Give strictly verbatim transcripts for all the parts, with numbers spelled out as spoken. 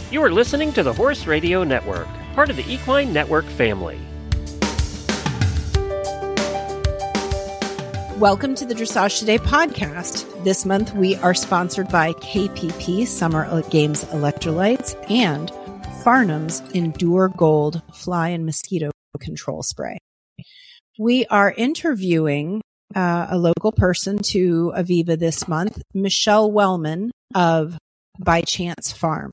You are listening to the Horse Radio Network, part of the Equine Network family. Welcome to the Dressage Today podcast. This month we are sponsored by K P P Summer Games Electrolytes and Farnham's Endure Gold Fly and Mosquito Control Spray. We are interviewing uh, a local person to Aviva this month, Michelle Wellman of By Chance Farm.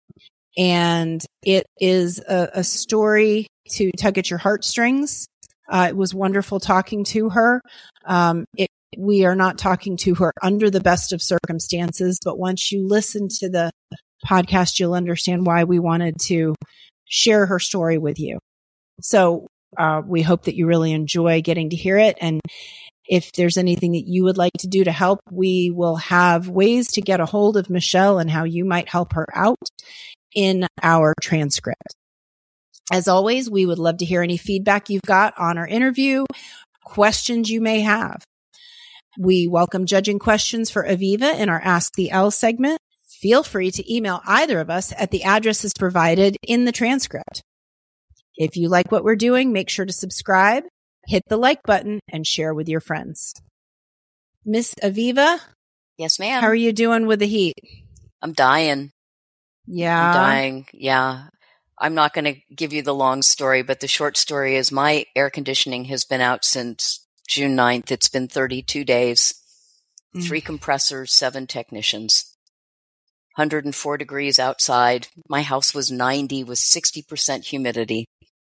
And it is a, a story to tug at your heartstrings. Uh, it was wonderful talking to her. Um, it, we are not talking to her under the best of circumstances, but once you listen to the podcast, you'll understand why we wanted to share her story with you. So uh, we hope that you really enjoy getting to hear it. And if there's anything that you would like to do to help, we will have ways to get a hold of Michelle and how you might help her out in our transcript. As always, we would love to hear any feedback you've got on our interview, questions you may have. We welcome judging questions for Aviva in our Ask the L segment. Feel free to email either of us at the addresses provided in the transcript. If you like what we're doing, make sure to subscribe, hit the like button, and share with your friends. Miss Aviva? Yes, ma'am. How are you doing with the heat? I'm dying. Yeah. I'm dying. Yeah. I'm not going to give you the long story, but the short story is my air conditioning has been out since June ninth. It's been thirty-two days, mm. three compressors, seven technicians, one hundred four degrees outside. My house was ninety with sixty percent humidity.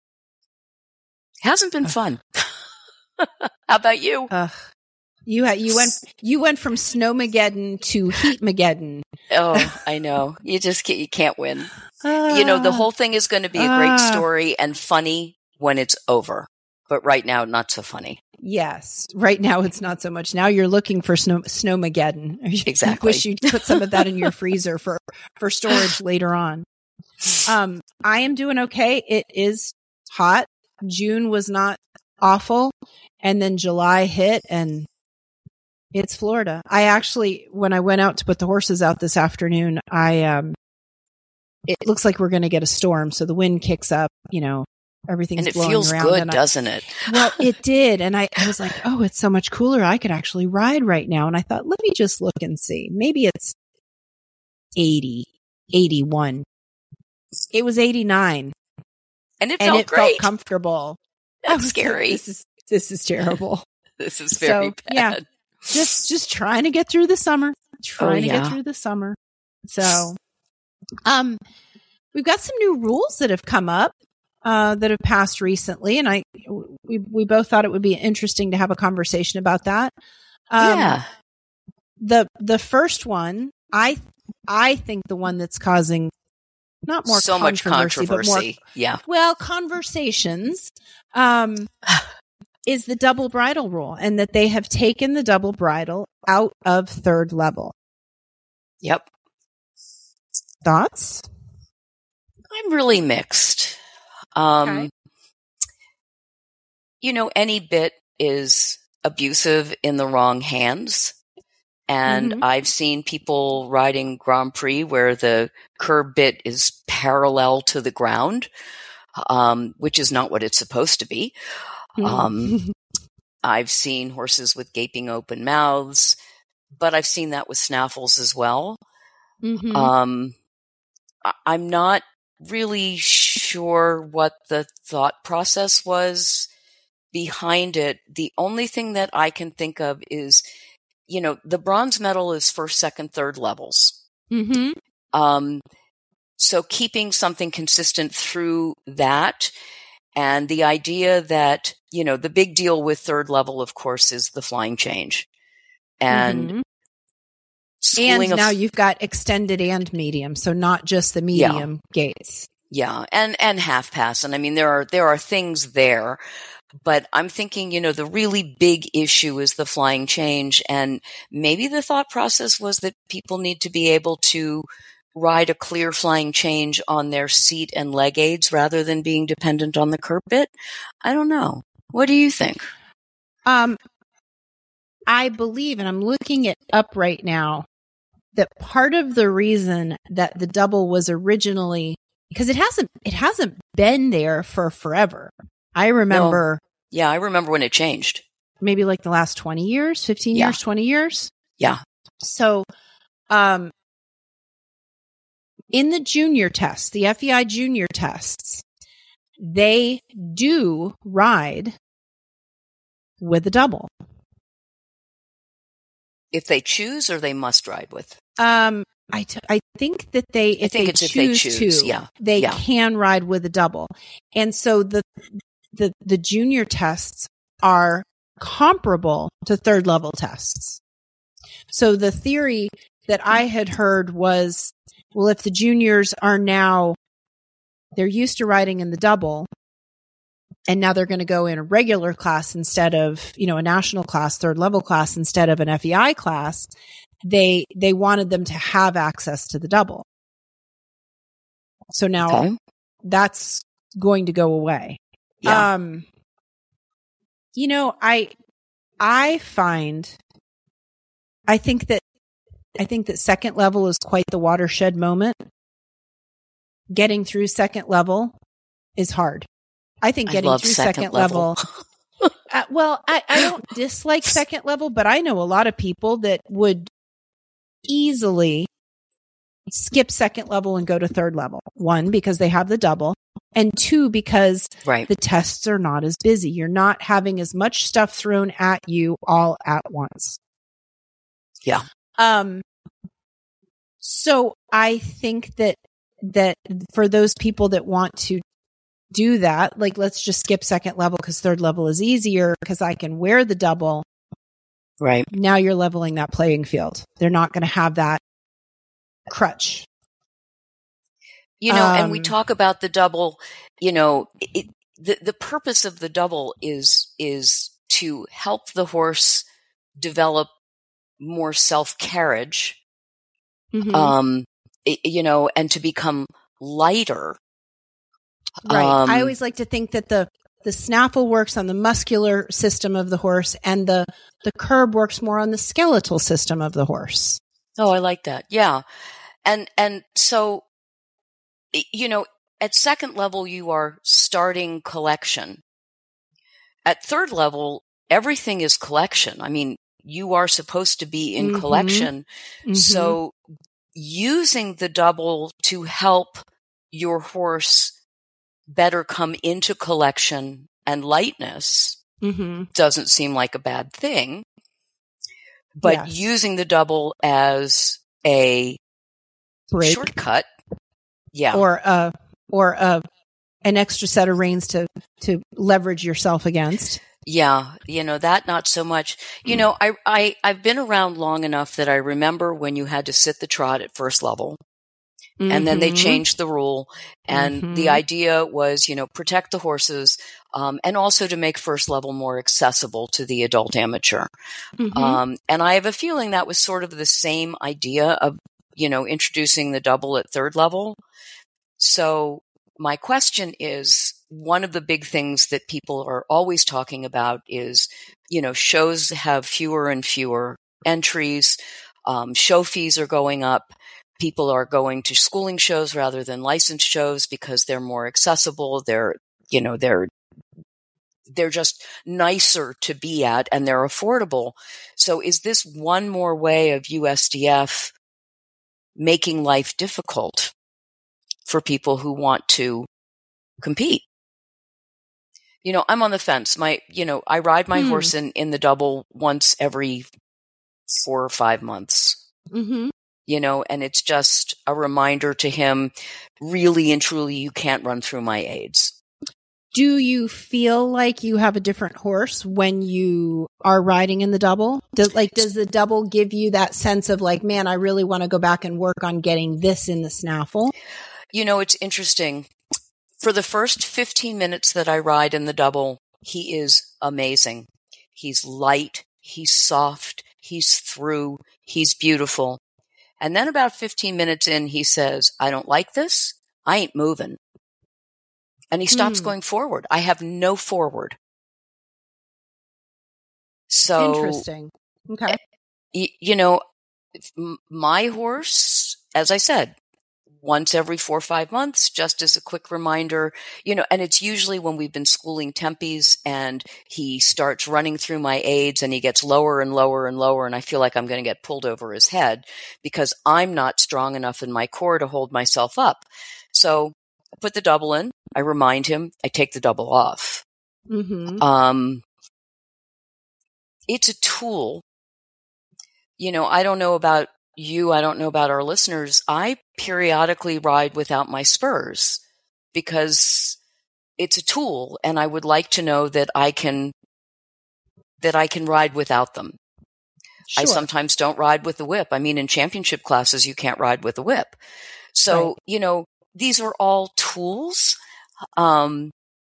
Hasn't been fun. How about you? Uh, you ha- you went you went from Snowmageddon to Heatmageddon. Oh, I know. You just can't, you can't win. Uh, you know, the whole thing is going to be a great uh, story and funny when it's over. But right now, not so funny. Yes. Right now, it's not so much. Now you're looking for snow, Snowmageddon. Exactly. I wish you'd put some of that in your freezer for, for storage later on. Um, I am doing okay. It is hot. June was not awful. And then July hit and it's Florida. I actually, when I went out to put the horses out this afternoon, I, um, it looks like we're going to get a storm. So the wind kicks up, you know, everything's blowing around. And it feels good, doesn't it? Well, it did. And I, I was like, oh, it's so much cooler. I could actually ride right now. And I thought, let me just look and see. Maybe it's eighty, eighty-one. It was eighty-nine. And it and felt it great. felt comfortable. That's scary. Like, this is, this is terrible. This is very so, bad. Yeah. Just, just trying to get through the summer. Trying oh, yeah. to get through the summer. So, um, we've got some new rules that have come up, uh, that have passed recently. And I, we, we both thought it would be interesting to have a conversation about that. Um, yeah. The, the first one, I, I think the one that's causing not more so much controversy, but more, yeah. Well, conversations, um, is the double bridle rule, and that they have taken the double bridle out of third level. Yep. Thoughts? I'm really mixed. Um, okay. You know, any bit is abusive in the wrong hands. And mm-hmm. I've seen people riding Grand Prix where the curb bit is parallel to the ground, um, which is not what it's supposed to be. Mm-hmm. Um, I've seen horses with gaping open mouths, but I've seen that with snaffles as well. Mm-hmm. Um, I- I'm not really sure what the thought process was behind it. The only thing that I can think of is, you know, the bronze medal is first, second, third levels. Mm-hmm. Um, so keeping something consistent through that, and the idea that, you know, the big deal with third level, of course, is the flying change. And mm-hmm. And of, now you've got extended and medium, so not just the medium yeah. gates. Yeah, and and half pass. And I mean, there are there are things there, but I'm thinking, you know, the really big issue is the flying change, and maybe the thought process was that people need to be able to ride a clear flying change on their seat and leg aids rather than being dependent on the curb bit. I don't know. What do you think? Um, I believe, and I'm looking it up right now, that part of the reason that the double was originally, because it hasn't, it hasn't been there for forever. I remember. No. Yeah, I remember when it changed. Maybe like the last twenty years, fifteen Yeah. years, twenty years. Yeah. So, um, in the junior tests, the F E I junior tests, they do ride with a double. If they choose, or they must ride with? Um, I, t- I think that they, if, think they, it's choose if they choose to, yeah. they yeah. can ride with a double. And so the, the, the junior tests are comparable to third level tests. So the theory that I had heard was, well, if the juniors are now, they're used to riding in the double, and now they're going to go in a regular class instead of, you know, a national class, third level class instead of an F E I class, they, they wanted them to have access to the double. So now okay. that's going to go away. Yeah. Um, you know, I, I find, I think that, I think that second level is quite the watershed moment. Getting through second level is hard. I think getting I through second, second level. level uh, well, I, I don't dislike second level, but I know a lot of people that would easily skip second level and go to third level. One, because they have the double, and two, because right. the tests are not as busy. You're not having as much stuff thrown at you all at once. Yeah. Um, so I think that, that for those people that want to do that, like, let's just skip second level because third level is easier because I can wear the double. Right. Now you're leveling that playing field. They're not going to have that crutch. You know, Um, and we talk about the double, you know, it, the, the purpose of the double is, is to help the horse develop more self-carriage, mm-hmm. um, it, you know, and to become lighter. Right. Um, I always like to think that the, the snaffle works on the muscular system of the horse, and the, the curb works more on the skeletal system of the horse. Oh, I like that. Yeah. And, and so, you know, at second level, you are starting collection. At third level, everything is collection. I mean, you are supposed to be in mm-hmm. collection. Mm-hmm. So using the double to help your horse better come into collection and lightness mm-hmm. doesn't seem like a bad thing. But yes. using the double as a break, shortcut, yeah, or uh, or uh, an extra set of reins to to leverage yourself against. Yeah, you know, that not so much. You know, I I I've been around long enough that I remember when you had to sit the trot at first level. Mm-hmm. And then they changed the rule. And mm-hmm. the idea was, you know, protect the horses, um, and also to make first level more accessible to the adult amateur. Mm-hmm. Um, and I have a feeling that was sort of the same idea of, you know, introducing the double at third level. So my question is, one of the big things that people are always talking about is, you know, shows have fewer and fewer entries. Um, show fees are going up. People are going to schooling shows rather than licensed shows because they're more accessible. They're, you know, they're, they're just nicer to be at, and they're affordable. So is this one more way of U S D F making life difficult for people who want to compete? You know, I'm on the fence. My, you know, I ride my hmm. horse in, in the double once every four or five months. Mm-hmm. You know, and it's just a reminder to him, really and truly, you can't run through my aids. Do you feel like you have a different horse when you are riding in the double? Does, like, does the double give you that sense of like, man, I really want to go back and work on getting this in the snaffle? You know, it's interesting. For the first fifteen minutes that I ride in the double, he is amazing. He's light. He's soft. He's through. He's beautiful. And then about fifteen minutes in, he says, I don't like this. I ain't moving. And he stops mm. going forward. I have no forward. So, interesting. Okay. You, you know, my horse, as I said, once every four or five months, just as a quick reminder, you know, and it's usually when we've been schooling Tempies and he starts running through my aids and he gets lower and lower and lower. And I feel like I'm going to get pulled over his head because I'm not strong enough in my core to hold myself up. So I put the double in, I remind him, I take the double off. Mm-hmm. Um, it's a tool. You know, I don't know about you, I don't know about our listeners. I periodically ride without my spurs because it's a tool and I would like to know that I can, that I can ride without them. Sure. I sometimes don't ride with the whip. I mean, in championship classes, you can't ride with the whip. So, right. you know, these are all tools. Um,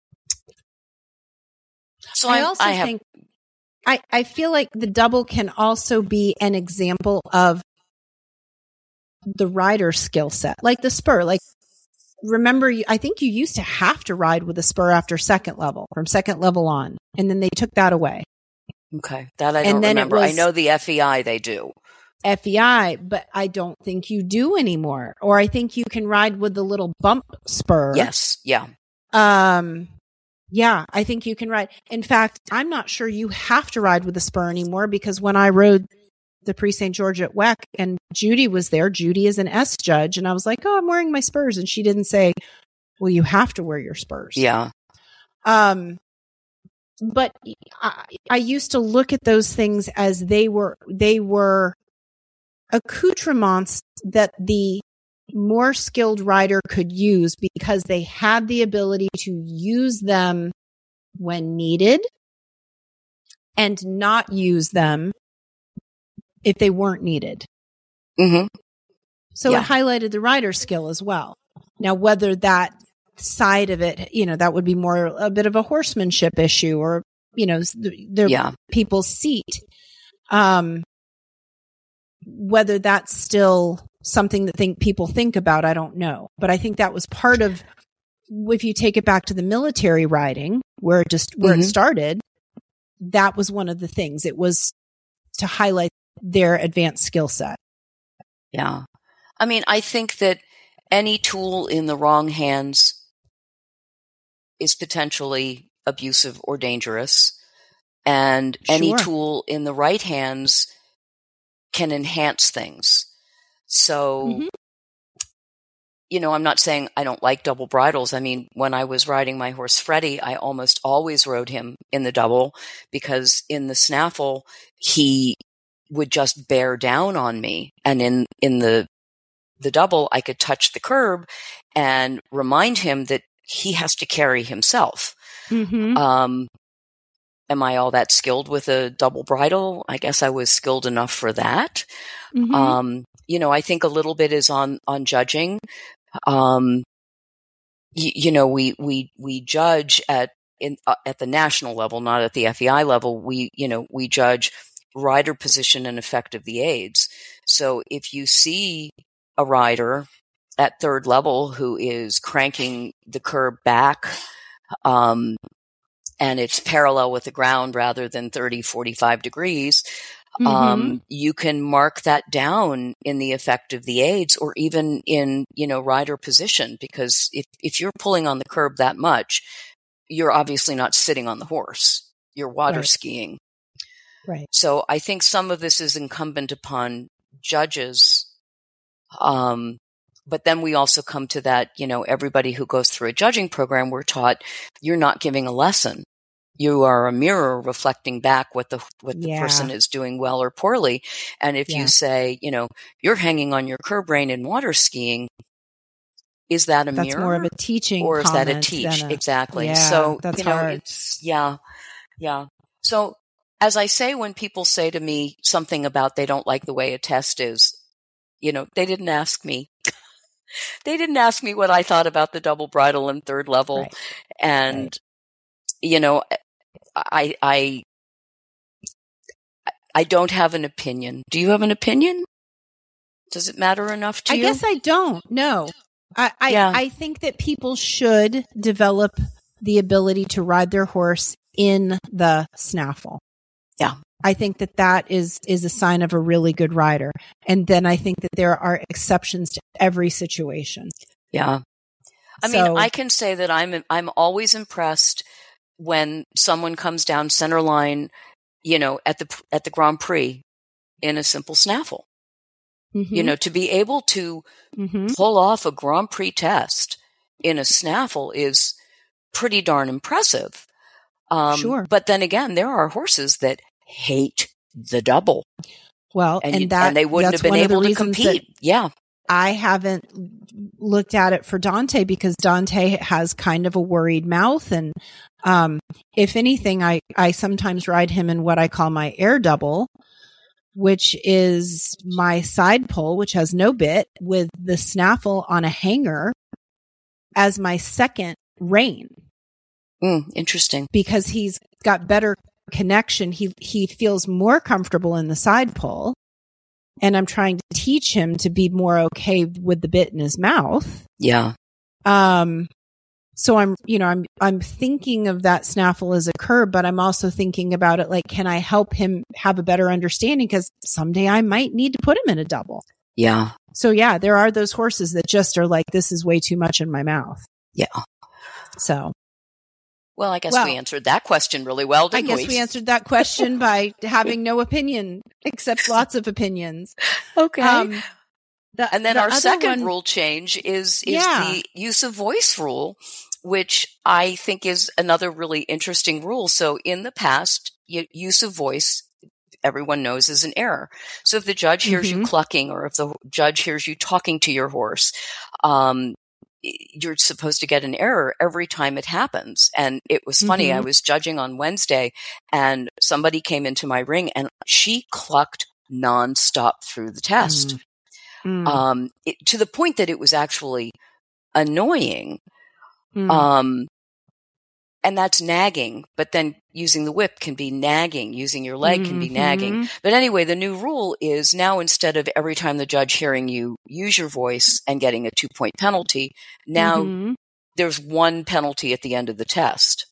so I I'm, also I have, think, I, I feel like the double can also be an example of the rider skill set, like the spur. Like, remember, I think you used to have to ride with a spur after second level, from second level on, and then they took that away. Okay, that I don't remember. I know the F E I they do. F E I, but I don't think you do anymore. Or I think you can ride with the little bump spur. Yes, yeah. Um, yeah, I think you can ride. In fact, I'm not sure you have to ride with a spur anymore because when I rode the Prix Saint George at W E C and Judy was there, Judy is an S judge, and I was like, oh, I'm wearing my spurs. And she didn't say, well, you have to wear your spurs. Yeah. Um, but I, I used to look at those things as they were, they were accoutrements that the more skilled rider could use because they had the ability to use them when needed and not use them if they weren't needed. Mm-hmm. So yeah. it highlighted the rider skill as well. Now, whether that side of it, you know, that would be more a bit of a horsemanship issue or, you know, the yeah. people's seat. Um, whether that's still something that think people think about, I don't know. But I think that was part of, if you take it back to the military riding, where it just, where mm-hmm. it started, that was one of the things. It was to highlight their advanced skill set. Yeah. I mean, I think that any tool in the wrong hands is potentially abusive or dangerous. And sure. any tool in the right hands can enhance things. So, mm-hmm. you know, I'm not saying I don't like double bridles. I mean, when I was riding my horse Freddie, I almost always rode him in the double because in the snaffle, he would just bear down on me. And in, in the, the double, I could touch the curb and remind him that he has to carry himself. Mm-hmm. Um, am I all that skilled with a double bridle? I guess I was skilled enough for that. Mm-hmm. Um, you know, I think a little bit is on, on judging. Um, you, you know, we, we, we judge at, in, uh, at the national level, not at the F E I level. We, you know, we judge rider position and effect of the aids. So if you see a rider at third level who is cranking the curb back, um, and it's parallel with the ground rather than thirty, forty-five degrees, mm-hmm. um, you can mark that down in the effect of the aids or even in, you know, rider position, because if, if you're pulling on the curb that much, you're obviously not sitting on the horse. You're water right. skiing. Right. So I think some of this is incumbent upon judges. Um, but then we also come to that, you know, everybody who goes through a judging program, we're taught you're not giving a lesson. You are a mirror reflecting back what the, what the yeah. person is doing well or poorly. And if yeah. you say, you know, you're hanging on your curb rein in water skiing, is that a that's mirror? That's more of a teaching or is that a comment teach? A, exactly. Yeah, so, that's you know, hard. it's, yeah, yeah. So as I say, when people say to me something about they don't like the way a test is, you know, they didn't ask me. They didn't ask me what I thought about the double bridle and third level. Right. And, right. you know, I, I, I don't have an opinion. Do you have an opinion? Does it matter enough to I you? I guess I don't. No. I, I, yeah. I think that people should develop the ability to ride their horse in the snaffle. Yeah. I think that that is, is a sign of a really good rider. And then I think that there are exceptions to every situation. Yeah. I So, mean, I can say that I'm, I'm always impressed when someone comes down center line, you know, at the, at the Grand Prix in a simple snaffle. mm-hmm. You know, to be able to mm-hmm. pull off a Grand Prix test in a snaffle is pretty darn impressive. Um, Sure. But then again, there are horses that hate the double. Well, and, and you, that and they wouldn't that's have been one of the able to reasons compete. that Yeah. I haven't looked at it for Dante because Dante has kind of a worried mouth. And, um, if anything, I, I sometimes ride him in what I call my air double, which is my side pull, which has no bit with the snaffle on a hanger as my second rein. Mm, interesting. Because he's got better connection. He, he feels more comfortable in the side pull. And I'm trying to teach him to be more okay with the bit in his mouth. Yeah. Um, so I'm, you know, I'm, I'm thinking of that snaffle as a curb, but I'm also thinking about it like, can I help him have a better understanding? Because someday I might need to put him in a double. Yeah. So yeah, there are those horses that just are like, this is way too much in my mouth. Yeah. So. Well, I guess well, we answered that question really well, didn't we? I guess we? we answered that question by having no opinion, except lots of opinions. Okay. Um, the, and then the our second one, rule change is, is yeah. the use of voice rule, which I think is another really interesting rule. So in the past, use of voice, everyone knows is an error. So if the judge hears mm-hmm. you clucking, or if the judge hears you talking to your horse, um, you're supposed to get an error every time it happens. And it was funny. Mm-hmm. I was judging on Wednesday and somebody came into my ring and she clucked nonstop through the test. Mm. Um, it, to the point that it was actually annoying. Mm. Um, and that's nagging, but then using the whip can be nagging. Using your leg mm-hmm. can be nagging. But anyway, the new rule is now instead of every time the judge hearing you use your voice and getting a two point penalty, now mm-hmm. there's one penalty at the end of the test,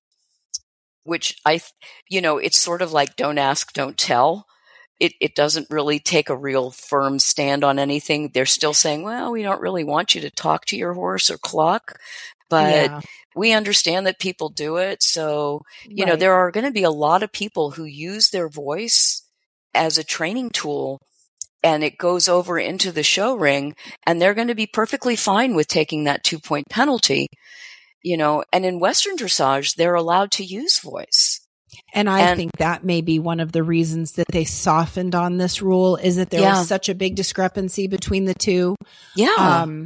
which I, you know, it's sort of like don't ask, don't tell. It, it doesn't really take a real firm stand on anything. They're still saying, well, we don't really want you to talk to your horse or cluck, but yeah. we understand that people do it. So, you right. know, there are going to be a lot of people who use their voice as a training tool and it goes over into the show ring and they're going to be perfectly fine with taking that two point penalty, you know, and in Western dressage, they're allowed to use voice. And I and, think that may be one of the reasons that they softened on this rule is that there yeah. was such a big discrepancy between the two. Yeah. Um,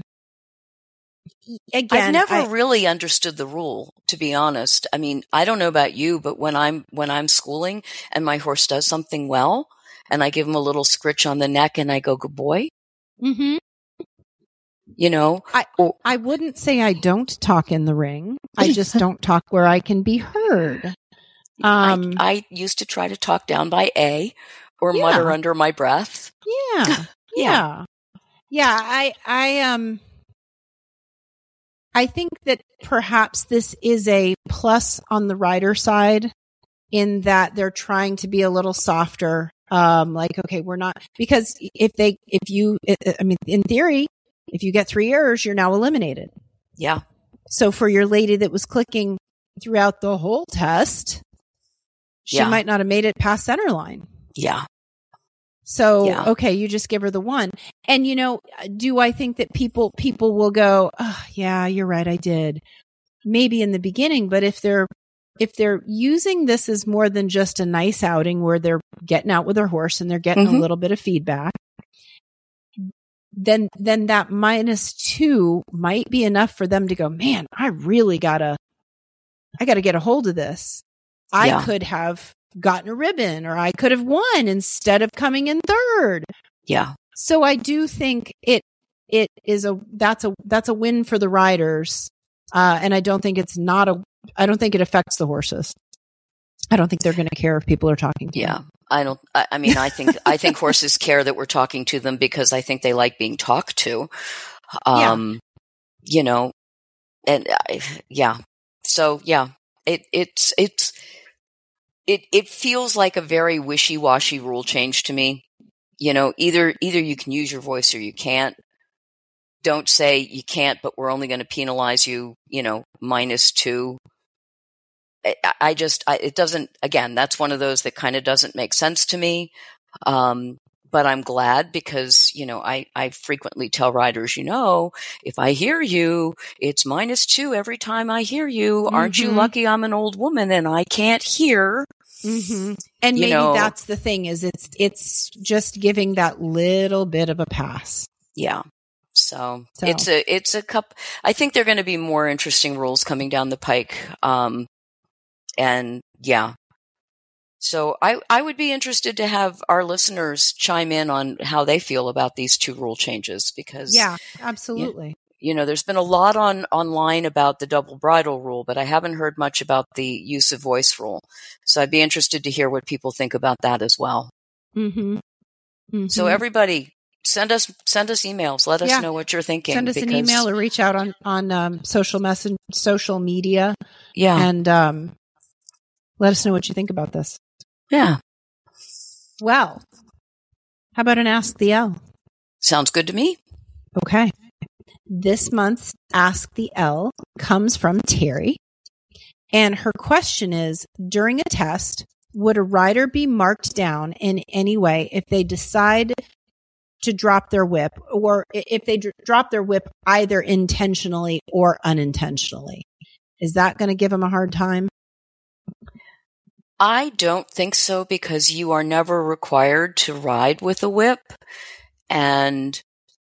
Again, I've never I, really understood the rule, to be honest. I mean, I don't know about you, but when I'm, when I'm schooling and my horse does something well and I give him a little scritch on the neck and I go, good boy. Mm-hmm. You know, I, or, I wouldn't say I don't talk in the ring. I just don't talk where I can be heard. Um, I, I used to try to talk down by A or yeah. mutter under my breath. Yeah. yeah. Yeah. Yeah. I, I, um, I think that perhaps this is a plus on the rider side in that they're trying to be a little softer. Um, like, okay, we're not, because if they, if you, I mean, in theory, if you get three errors, you're now eliminated. Yeah. So for your lady that was clicking throughout the whole test, she yeah. might not have made it past center line. Yeah. So, yeah. okay, you just give her the one. And, you know, do I think that people, people will go, oh, yeah, you're right. I did. Maybe in the beginning, but if they're, if they're using this as more than just a nice outing where they're getting out with their horse and they're getting mm-hmm. a little bit of feedback, then, then that minus two might be enough for them to go, man, I really gotta, I gotta get a hold of this. I yeah. could have gotten a ribbon or I could have won instead of coming in third. Yeah. So I do think it, it is a, that's a, that's a win for the riders. Uh, and I don't think it's not a, I don't think it affects the horses. I don't think they're going to care if people are talking to yeah. them. I don't, I, I mean, I think, I think horses care that we're talking to them because I think they like being talked to. Um, yeah. you know, and I, yeah. So yeah, it, it's, it's, it, it feels like a very wishy-washy rule change to me. You know, either, either you can use your voice or you can't. Don't say you can't, but we're only going to penalize you, you know, minus two. I, I just, I, it doesn't, again, that's one of those that kind of doesn't make sense to me. Um, but I'm glad because, you know, I, I frequently tell riders, you know, if I hear you, it's minus two every time I hear you. Mm-hmm. Aren't you lucky I'm an old woman and I can't hear? Mm-hmm. And you maybe know, that's the thing is it's, it's just giving that little bit of a pass. Yeah. So, so. it's a, it's a cup. I think there are going to be more interesting rules coming down the pike. Um, and yeah. So I, I would be interested to have our listeners chime in on how they feel about these two rule changes because yeah, absolutely. You, you know, there's been a lot on online about the double bridle rule, but I haven't heard much about the use of voice rule. So I'd be interested to hear what people think about that as well. Mm-hmm. Mm-hmm. So everybody send us, send us emails. Let us yeah. know what you're thinking. Send us an email or reach out on, on, um, social mess social media. Yeah. And, um, let us know what you think about this. Yeah. Well, how about an Ask the L? Sounds good to me. Okay. This month's Ask the L comes from Terry. And her question is, during a test, would a rider be marked down in any way if they decide to drop their whip or if they d- drop their whip either intentionally or unintentionally? Is that going to give them a hard time? I don't think so because you are never required to ride with a whip and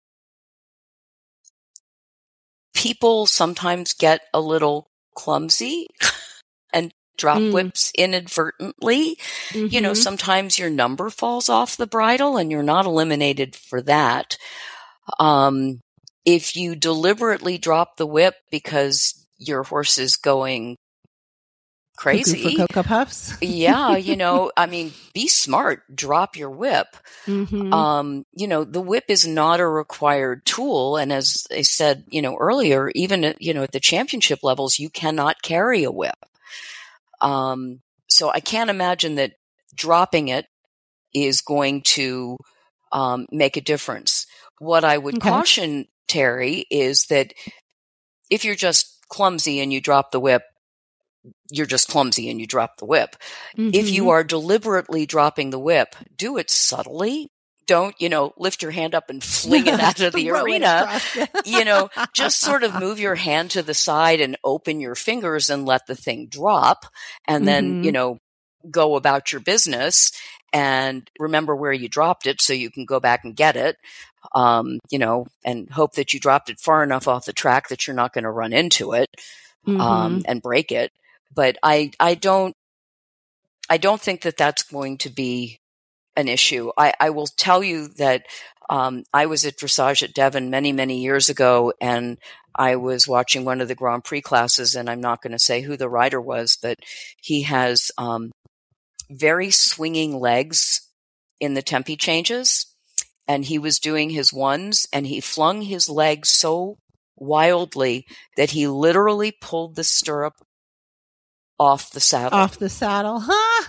people sometimes get a little clumsy and drop mm. whips inadvertently. Mm-hmm. You know, sometimes your number falls off the bridle and you're not eliminated for that. Um, if you deliberately drop the whip because your horse is going crazy for Cocoa Puffs. yeah, you know, I mean, be smart, drop your whip. Mm-hmm. Um, you know, the whip is not a required tool. And as I said, you know, earlier, even, at, you know, at the championship levels, you cannot carry a whip. Um, so I can't imagine that dropping it is going to, um, make a difference. What I would okay. caution, Terry, is that if you're just clumsy and you drop the whip, you're just clumsy and you drop the whip. Mm-hmm. If you are deliberately dropping the whip, do it subtly. Don't, you know, lift your hand up and fling it out of the arena. You know, just sort of move your hand to the side and open your fingers and let the thing drop. And then, mm-hmm. you know, go about your business and remember where you dropped it so you can go back and get it. Um, you know, and hope that you dropped it far enough off the track that you're not going to run into it, mm-hmm. um, and break it. But I, I don't, I don't think that that's going to be an issue. I, I will tell you that, um, I was at dressage at Devon many, many years ago, and I was watching one of the Grand Prix classes, and I'm not going to say who the rider was, but he has, um, very swinging legs in the tempi changes, and he was doing his ones, and he flung his legs so wildly that he literally pulled the stirrup off the saddle. Off the saddle.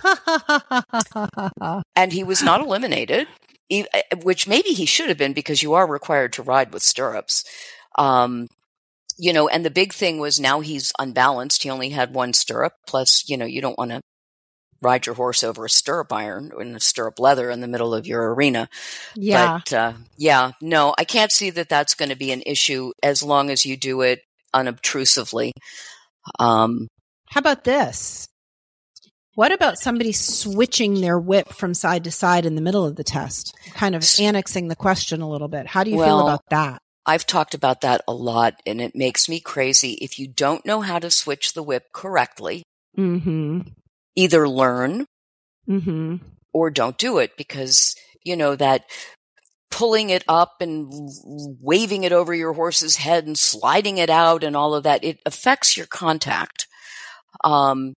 And he was not eliminated, which maybe he should have been because you are required to ride with stirrups. Um, you know, and the big thing was now he's unbalanced. He only had one stirrup. Plus, you know, you don't want to ride your horse over a stirrup iron and a stirrup leather in the middle of your arena. Yeah. But, uh, yeah, no, I can't see that that's going to be an issue as long as you do it unobtrusively. Um, How about this? What about somebody switching their whip from side to side in the middle of the test? Kind of annexing the question a little bit. How do you well, feel about that? I've talked about that a lot, and it makes me crazy. If you don't know how to switch the whip correctly, mm-hmm. either learn mm-hmm. or don't do it, because, you know, that pulling it up and waving it over your horse's head and sliding it out and all of that, it affects your contact. Um,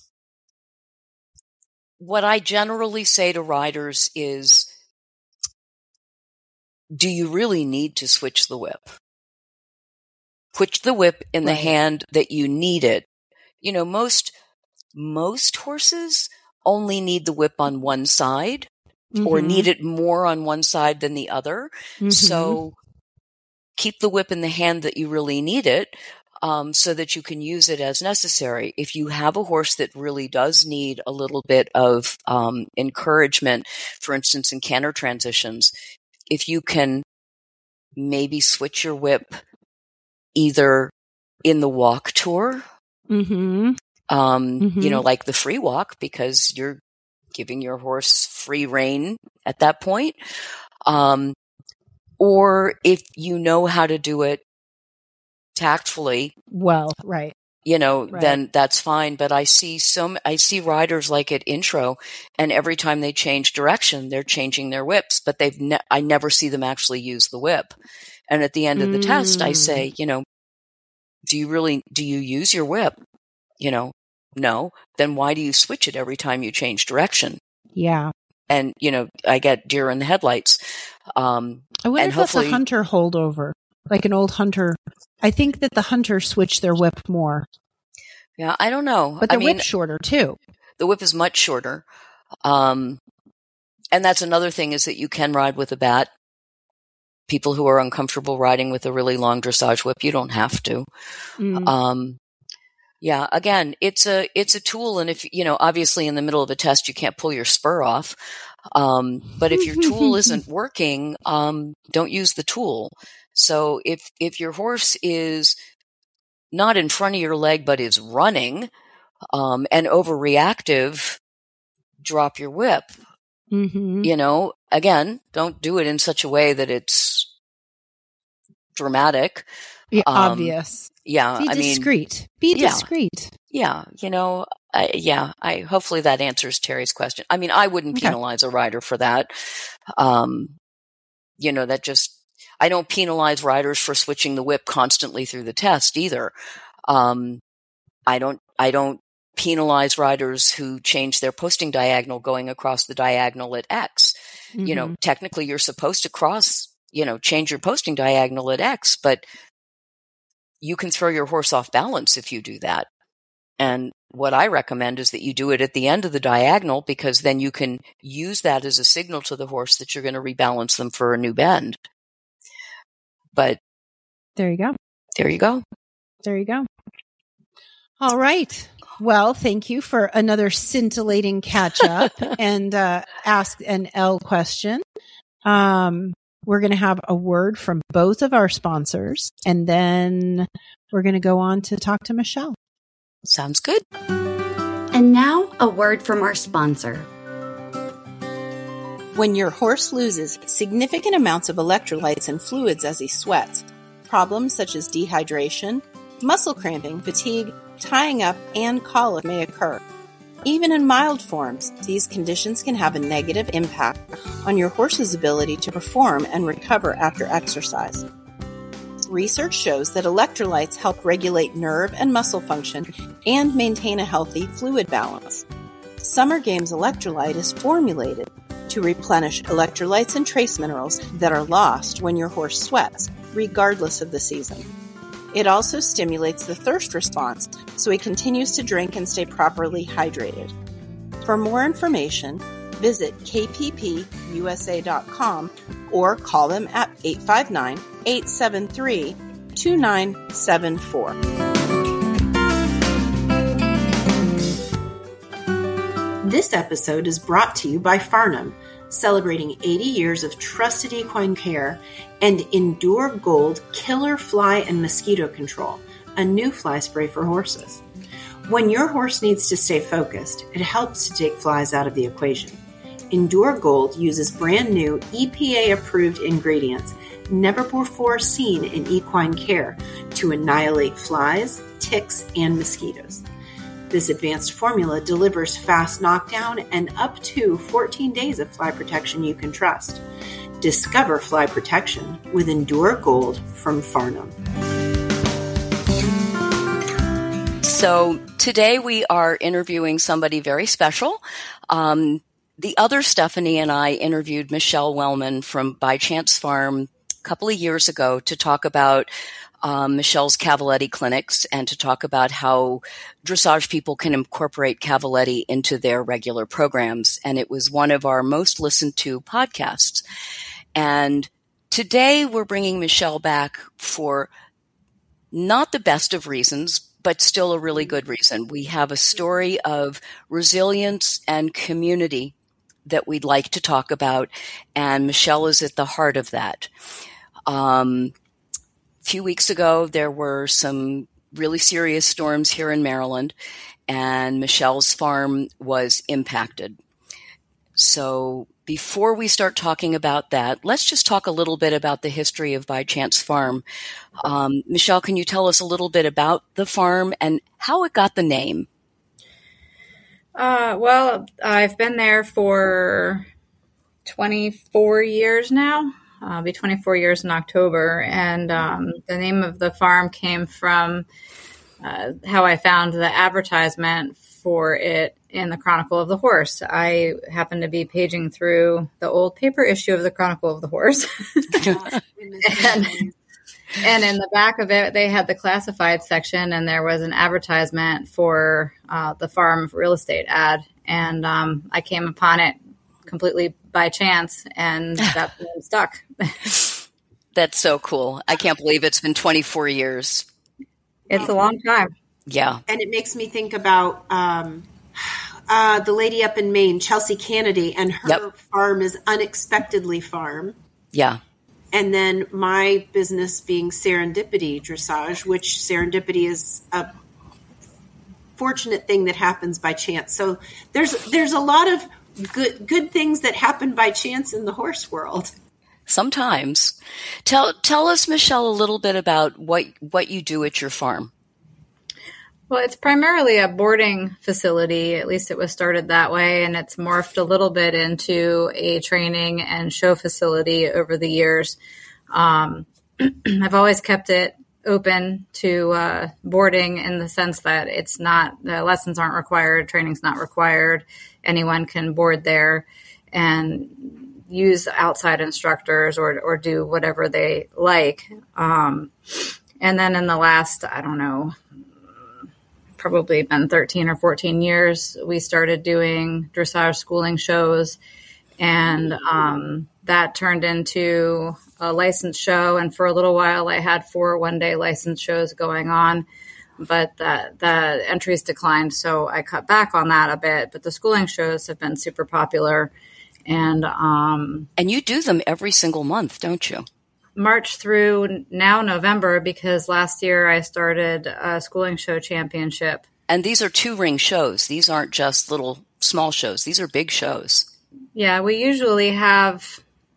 what I generally say to riders is, do you really need to switch the whip? Put the whip in the right. hand that you need it. You know, most, most horses only need the whip on one side mm-hmm. or need it more on one side than the other. Mm-hmm. So keep the whip in the hand that you really need it, um, so that you can use it as necessary. If you have a horse that really does need a little bit of um, encouragement, for instance, in canter transitions, if you can maybe switch your whip either in the walk tour, mm-hmm. Um, mm-hmm. you know, like the free walk, because you're giving your horse free rein at that point. Um, or if you know how to do it tactfully, well, right. you know, right. then that's fine. But I see some, I see riders like at intro, and every time they change direction, they're changing their whips, but they've, ne- I never see them actually use the whip. And at the end of the mm. test, I say, you know, do you really, do you use your whip? You know, no. Then why do you switch it every time you change direction? Yeah. And, you know, I get deer in the headlights. Um, I wonder and if that's hopefully, a hunter holdover, like an old hunter. I think that the hunters switch their whip more. Yeah, I don't know. But the I mean, whip's shorter too. The whip is much shorter. Um, and that's another thing, is that you can ride with a bat. People who are uncomfortable riding with a really long dressage whip, you don't have to. Mm. Um, yeah, again, it's a, it's a tool. And if, you know, obviously in the middle of a test, you can't pull your spur off. Um, but if your tool isn't working, um, don't use the tool. So if, if your horse is not in front of your leg, but is running, um, and overreactive, drop your whip. Mm-hmm. You know, again, don't do it in such a way that it's dramatic. Yeah, um, obvious. Yeah. Be I discreet. mean, Be yeah, discreet. Yeah. You know, I, yeah, I, hopefully that answers Terry's question. I mean, I wouldn't okay. penalize a rider for that. Um, you know, that just, I don't penalize riders for switching the whip constantly through the test either. Um, I don't, I don't penalize riders who change their posting diagonal going across the diagonal at X. Mm-hmm. You know, technically you're supposed to cross, you know, change your posting diagonal at X, but you can throw your horse off balance if you do that. And what I recommend is that you do it at the end of the diagonal, because then you can use that as a signal to the horse that you're going to rebalance them for a new bend. But there you go. There you go. There you go. All right. Well, thank you for another scintillating catch up and uh, ask an L question. Um, we're going to have a word from both of our sponsors, and then we're going to go on to talk to Michelle. Sounds good. And now a word from our sponsor. When your horse loses significant amounts of electrolytes and fluids as he sweats, problems such as dehydration, muscle cramping, fatigue, tying up, and colic may occur. Even in mild forms, these conditions can have a negative impact on your horse's ability to perform and recover after exercise. Research shows that electrolytes help regulate nerve and muscle function and maintain a healthy fluid balance. Summer Games Electrolyte is formulated to replenish electrolytes and trace minerals that are lost when your horse sweats, regardless of the season. It also stimulates the thirst response, so he continues to drink and stay properly hydrated. For more information, visit k p p u s a dot com or call them at eight five nine, eight seven three, two nine seven four. This episode is brought to you by Farnam, celebrating eighty years of trusted equine care, and Endure Gold Killer Fly and Mosquito Control, a new fly spray for horses. When your horse needs to stay focused, it helps to take flies out of the equation. Endure Gold uses brand new E P A-approved ingredients never before seen in equine care to annihilate flies, ticks, and mosquitoes. This advanced formula delivers fast knockdown and up to fourteen days of fly protection you can trust. Discover fly protection with Endure Gold from Farnam. So today we are interviewing somebody very special. Um, the other Stephanie and I interviewed Michelle Wellman from By Chance Farm a couple of years ago to talk about um, Michelle's Cavaletti clinics and to talk about how dressage people can incorporate Cavaletti into their regular programs. And it was one of our most listened to podcasts. And today we're bringing Michelle back for not the best of reasons, but still a really good reason. We have a story of resilience and community that we'd like to talk about, and Michelle is at the heart of that. Um, a few weeks ago, there were some really serious storms here in Maryland, and Michelle's farm was impacted. So before we start talking about that, let's just talk a little bit about the history of By Chance Farm. Um, Michelle, can you tell us a little bit about the farm and how it got the name? Uh, well, I've been there for twenty-four years now. Uh, I'll be twenty-four years in October. And um, the name of the farm came from uh, how I found the advertisement for it in the Chronicle of the Horse. I happened to be paging through the old paper issue of the Chronicle of the Horse. and, and in the back of it, they had the classified section, and there was an advertisement for uh, the farm real estate ad. And um, I came upon it completely by chance, and that stuck. That's so cool. I can't believe it's been twenty-four years. It's a long time. Yeah. And it makes me think about um, uh, the lady up in Maine, Chelsea Kennedy, and her Yep. farm is Unexpectedly Farm. Yeah. And then my business being Serendipity Dressage, which serendipity is a fortunate thing that happens by chance. So there's there's a lot of good good things that happen by chance in the horse world. Sometimes. Tell tell us, Michelle, a little bit about what what you do at your farm. Well, it's primarily a boarding facility. At least it was started that way, and it's morphed a little bit into a training and show facility over the years. Um, I've always kept it open to uh, boarding in the sense that it's not, the lessons aren't required, training's not required. Anyone can board there and use outside instructors or, or do whatever they like. Um, and then in the last, I don't know, probably been thirteen or fourteen years, we started doing dressage schooling shows, and um, that turned into a licensed show. And for a little while, I had four one-day licensed shows going on, but the, the entries declined, so I cut back on that a bit. But the schooling shows have been super popular. And um, And you do them every single month, don't you? March through now November, because last year I started a schooling show championship. And these are two ring shows. These aren't just little small shows. These are big shows. Yeah, we usually have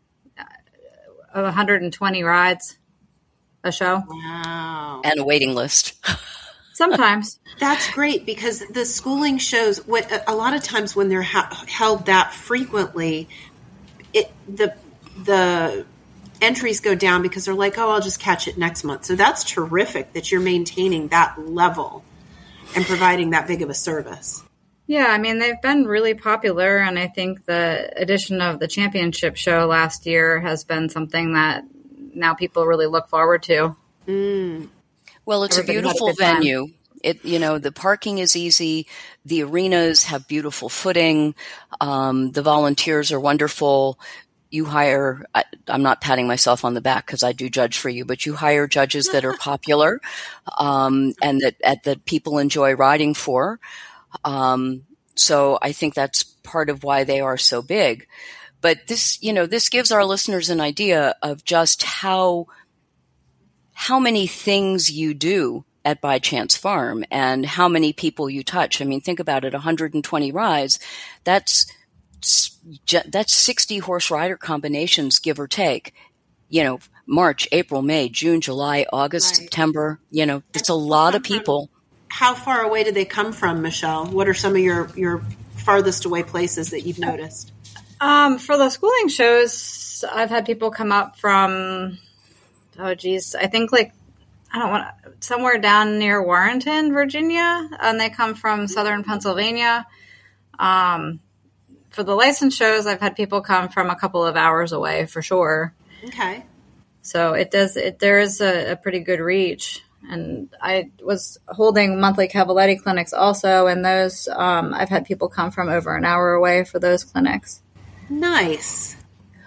one hundred twenty rides a show. Wow. And a waiting list. Sometimes. That's great, because the schooling shows, what a lot of times when they're ha- held that frequently, it the the entries go down because they're like, oh, I'll just catch it next month. So that's terrific that you're maintaining that level and providing that big of a service. Yeah, I mean, they've been really popular, and I think the addition of the championship show last year has been something that now people really look forward to. Mm. Well, it's Everybody a beautiful had a good time. venue. It, you know, the parking is easy. The arenas have beautiful footing. Um, the volunteers are wonderful. You hire, I, I'm not patting myself on the back because I do judge for you, but you hire judges that are popular um, and that, at, that people enjoy riding for. Um, so I think that's part of why they are so big. But this, you know, this gives our listeners an idea of just how how many things you do at By Chance Farm and how many people you touch. I mean, think about it, one hundred twenty rides. That's that's sixty horse rider combinations, give or take. You know, March, April, May, June, July, August, Right. September. You know, it's a lot of people. How far away do they come from, Michelle? What are some of your, your farthest away places that you've noticed? Um, for the schooling shows, I've had people come up from, oh geez, I think like, I don't want somewhere down near Warrenton, Virginia, and they come from southern Pennsylvania. Um, for the license shows, I've had people come from a couple of hours away for sure. Okay. So it does, it, there is a, a pretty good reach. And I was holding monthly Cavaletti clinics also, and those, um, I've had people come from over an hour away for those clinics. Nice.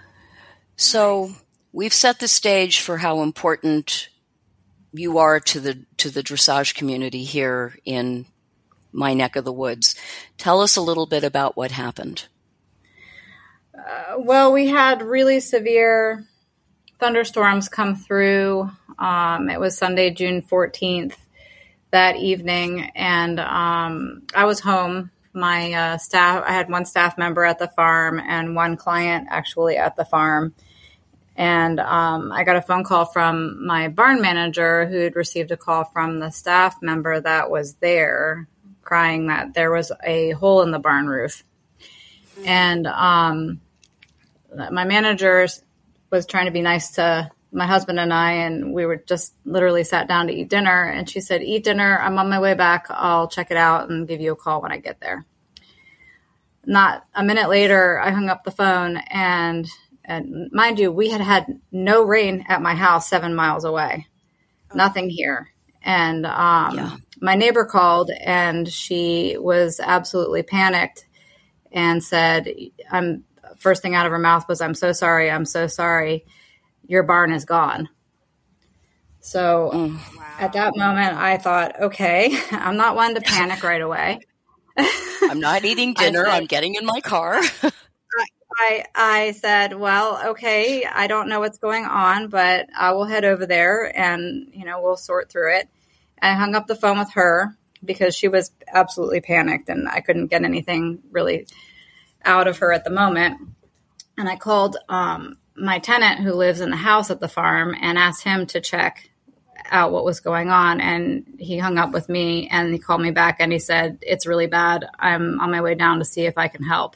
So we've set the stage for how important you are to the to the dressage community here in my neck of the woods. Tell us a little bit about what happened. Uh, well, we had really severe thunderstorms come through. Um, it was Sunday, June fourteenth that evening, and um, I was home. My uh, staff, I had one staff member at the farm and one client actually at the farm. And um, I got a phone call from my barn manager who had received a call from the staff member that was there crying that there was a hole in the barn roof. And um, my manager was trying to be nice to my husband and I, and we were just literally sat down to eat dinner. And she said, eat dinner. I'm on my way back. I'll check it out and give you a call when I get there. Not a minute later, I hung up the phone, and, and mind you, we had had no rain at my house seven miles away, oh. Nothing here. And um, yeah. My neighbor called, and she was absolutely panicked and said, "I'm." First thing out of her mouth was, "I'm so sorry. I'm so sorry. Your barn is gone." So mm. wow. At that moment, I thought, okay, I'm not one to panic right away. I'm not eating dinner. Said, I'm getting in my car. I, I said, well, okay, I don't know what's going on, but I will head over there and, you know, we'll sort through it. I hung up the phone with her because she was absolutely panicked and I couldn't get anything really out of her at the moment. And I called um, my tenant who lives in the house at the farm and asked him to check out what was going on. And he hung up with me and he called me back and he said, it's really bad. I'm on my way down to see if I can help.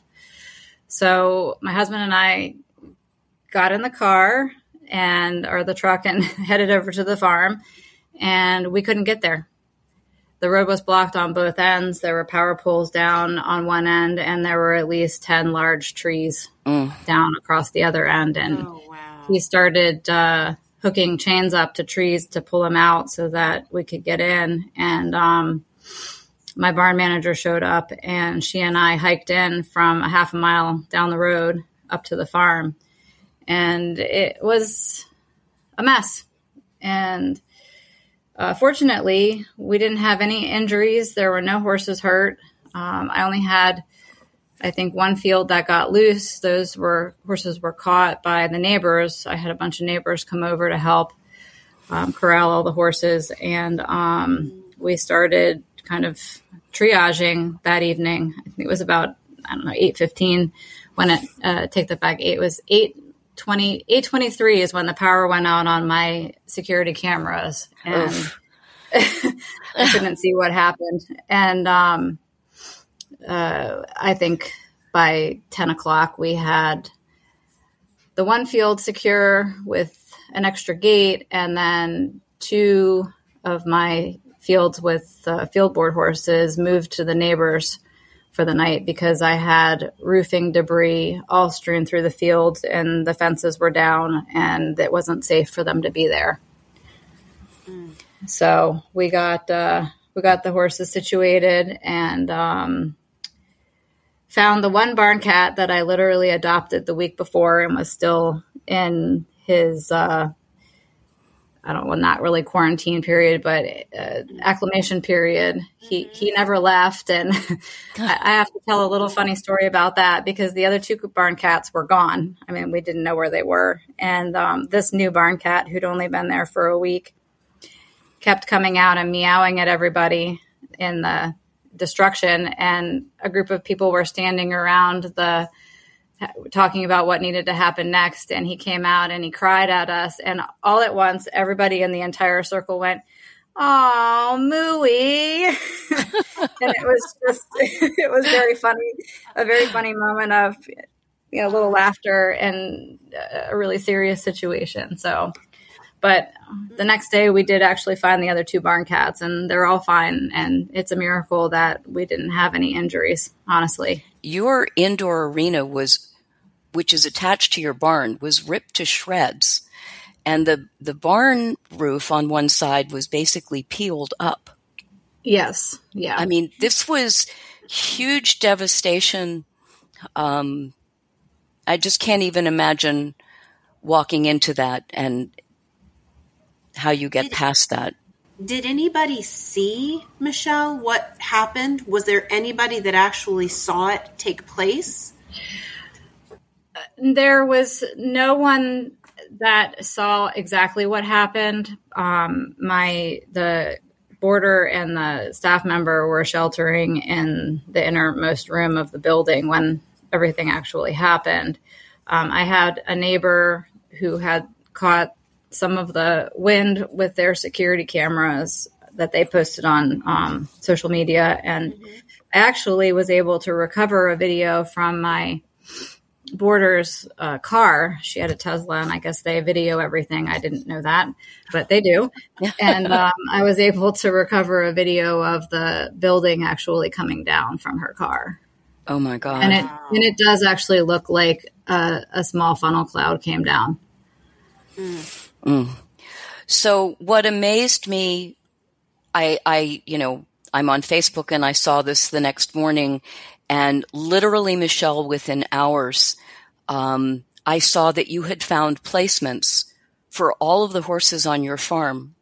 So my husband and I got in the car and or the truck and headed over to the farm, and we couldn't get there. The road was blocked on both ends. There were power poles down on one end, and there were at least ten large trees mm. down across the other end. And oh, wow. He started uh, hooking chains up to trees to pull them out so that we could get in. And um, my barn manager showed up, and she and I hiked in from a half a mile down the road up to the farm. And it was a mess. And Uh, fortunately, we didn't have any injuries. There were no horses hurt. Um, I only had, I think, one field that got loose. Those were horses were caught by the neighbors. I had a bunch of neighbors come over to help um, corral all the horses. And um, we started kind of triaging that evening. I think it was about, I don't know, eight fifteen when it, uh, take that back, it was eight twenty, eight twenty-three is when the power went out on my security cameras, and I couldn't see what happened. And um, uh, I think by ten o'clock we had the one field secure with an extra gate, and then two of my fields with uh, field board horses moved to the neighbors for the night because I had roofing debris all strewn through the field and the fences were down and it wasn't safe for them to be there. Mm. So we got, uh, we got the horses situated and, um, found the one barn cat that I literally adopted the week before and was still in his, uh, I don't know, not really quarantine period, but uh, acclimation period. He he never left. And I, I have to tell a little funny story about that because the other two barn cats were gone. I mean, we didn't know where they were. And um, this new barn cat, who'd only been there for a week, kept coming out and meowing at everybody in the destruction. And a group of people were standing around the talking about what needed to happen next. And he came out and he cried at us. And all at once, everybody in the entire circle went, "Oh, mooey." And it was just, it was very funny, a very funny moment of, you know, a little laughter and a really serious situation. So, but the next day we did actually find the other two barn cats and they're all fine. And it's a miracle that we didn't have any injuries, honestly. Your indoor arena was, which is attached to your barn, was ripped to shreds. and the, the barn roof on one side was basically peeled up. Yes. Yeah. I mean, this was huge devastation. Um, I just can't even imagine walking into that and how you get did, past that. Did anybody see, Michelle, what happened? Was there anybody that actually saw it take place? There was no one that saw exactly what happened. Um, my the boarder and the staff member were sheltering in the innermost room of the building when everything actually happened. Um, I had a neighbor who had caught some of the wind with their security cameras that they posted on um, social media, and mm-hmm. I actually was able to recover a video from my boarder's uh, car. She had a Tesla, and I guess they video everything. I didn't know that, but they do. And um, I was able to recover a video of the building actually coming down from her car. Oh my God. And it, and it does actually look like a, a small funnel cloud came down. Mm. Mm. So what amazed me, I, I, you know, I'm on Facebook and I saw this the next morning, and literally, Michelle, within hours, um, I saw that you had found placements for all of the horses on your farm.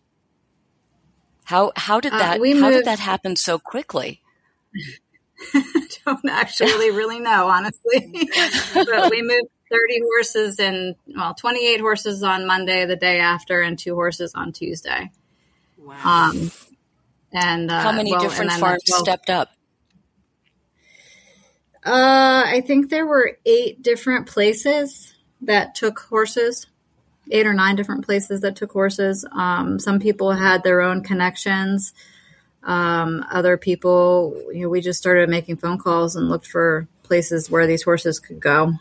How how did that uh, how moved, did that happen so quickly? I don't actually really know, honestly. But we moved thirty horses and well, twenty-eight horses on Monday, the day after, and two horses on Tuesday. Wow. Um, and uh, how many well, different farms well, stepped up? Uh, I think there were eight different places that took horses, eight or nine different places that took horses. Um, some people had their own connections. Um, other people, you know, we just started making phone calls and looked for places where these horses could go.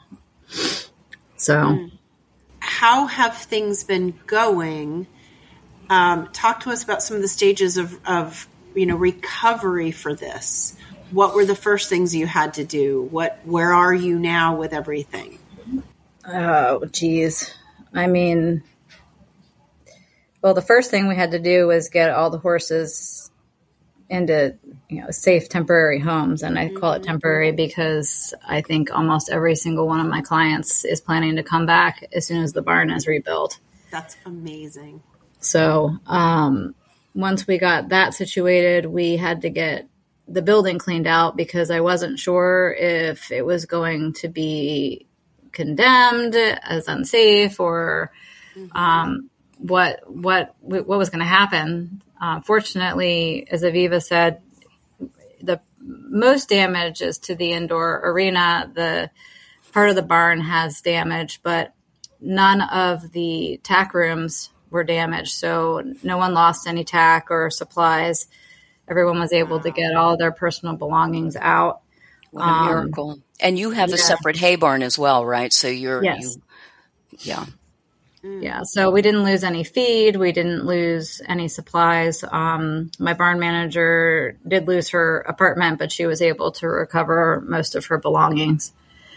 So how have things been going? Um, talk to us about some of the stages of, of, you know, recovery for this. What were the first things you had to do? What, where are you now with everything? Oh, geez. I mean, well, the first thing we had to do was get all the horses into, you know, safe temporary homes. And I mm-hmm. call it temporary because I think almost every single one of my clients is planning to come back as soon as the barn is rebuilt. That's amazing. So, um, once we got that situated, we had to get the building cleaned out because I wasn't sure if it was going to be condemned as unsafe or mm-hmm. um, what what what was going to happen. Uh, fortunately, as Aviva said, the most damage is to the indoor arena. The part of the barn has damage, but none of the tack rooms were damaged. So no one lost any tack or supplies. Everyone was able wow. to get all their personal belongings out. What a miracle. Um, and you have yeah. a separate hay barn as well, right? So you're, yes. you, yeah. Yeah. So we didn't lose any feed. We didn't lose any supplies. Um, my barn manager did lose her apartment, but she was able to recover most of her belongings.